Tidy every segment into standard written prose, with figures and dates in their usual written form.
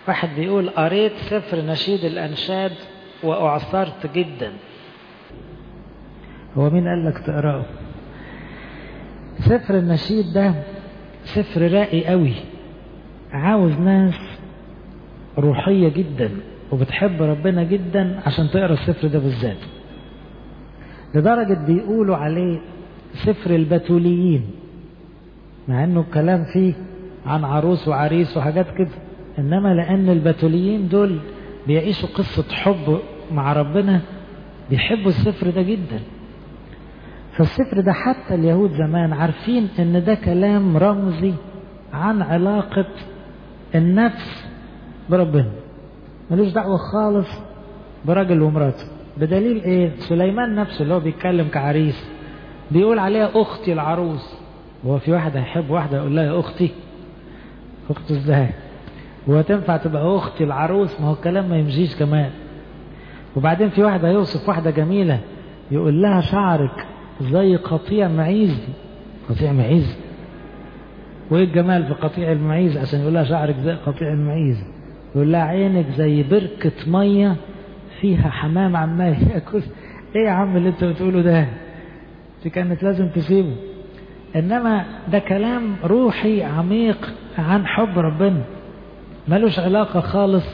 واحد بيقول قريت سفر نشيد الأنشاد وأعصرت جدا. هو مين قال لك تقرأه؟ سفر النشيد ده سفر راقي قوي، عاوز ناس روحية جدا وبتحب ربنا جدا عشان تقرأ السفر ده بالذات، لدرجة بيقولوا عليه سفر البتوليين، مع انه الكلام فيه عن عروس وعريس وحاجات كده، انما لان البتوليين دول بيعيشوا قصة حب مع ربنا بيحبوا السفر ده جدا. فالسفر ده حتى اليهود زمان عارفين ان ده كلام رمزي عن علاقة النفس بربنا، ملوش دعوة خالص برجل ومراته. بدليل ايه؟ سليمان نفسه اللي هو بيتكلم كعريس بيقول عليها اختي العروس. هو في واحد هيحب واحدة يقول لها يا اختي؟ اخته ازاي؟ هو تنفع تبقى اختي العروس؟ ما هو الكلام ما يمشيش كمان. وبعدين في واحد هيوصف واحدة جميلة يقول لها شعرك زي قطيع معيز. قطيع معيز؟ وايه الجمال في قطيع المعيز عشان يقول لها شعرك زي قطيع المعيز؟ يقول لها عينك زي بركة مية فيها حمام عمال ياكل. ايه يا عم اللي انت بتقوله ده؟ دي كانت لازم تسيبه. انما ده كلام روحي عميق عن حب ربنا، ملوش علاقة خالص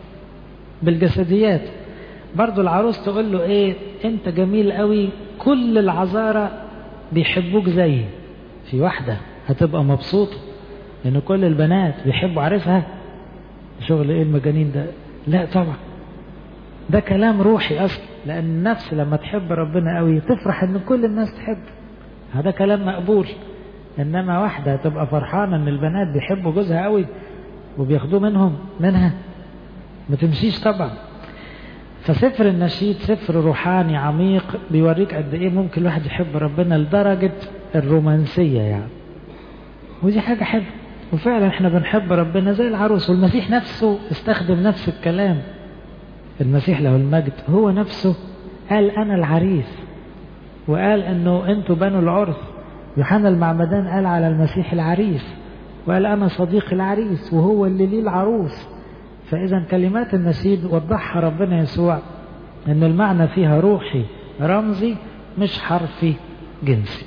بالجسديات. برضو العروس تقول له ايه؟ انت جميل قوي، كل العذارى بيحبوك زيي. في واحدة هتبقى مبسوطة ان كل البنات بيحبوا عريسها؟ شغل ايه المجانين ده؟ لا طبعا، ده كلام روحي اصلا، لان النفس لما تحب ربنا قوي تفرح ان كل الناس تحب، هذا كلام مقبول. انما واحدة تبقى فرحانة ان البنات بيحبوا جوزها قوي وبياخدوه منها، ما تمشيش طبعا. فسفر النشيد سفر روحاني عميق بيوريك قد ايه ممكن الواحد يحب ربنا لدرجة الرومانسية يعني، ودي حاجة حلوة. وفعلا احنا بنحب ربنا زي العروس، والمسيح نفسه استخدم نفس الكلام. المسيح له المجد هو نفسه قال انا العريس، وقال انه انتوا بنو العرس. يوحنا المعمدان قال على المسيح العريس، وقال انا صديق العريس وهو اللي ليه العروس. فاذا كلمات النشيد وضحها ربنا يسوع ان المعنى فيها روحي رمزي مش حرفي جنسي.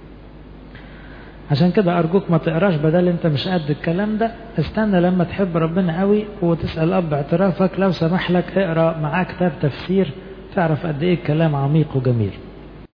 عشان كده ارجوك ما تقراش بدل انت مش قد الكلام ده، استنى لما تحب ربنا قوي وتسأل اب اعترافك لو سمح لك اقرا معاه كتاب تفسير تعرف قد ايه الكلام عميق وجميل.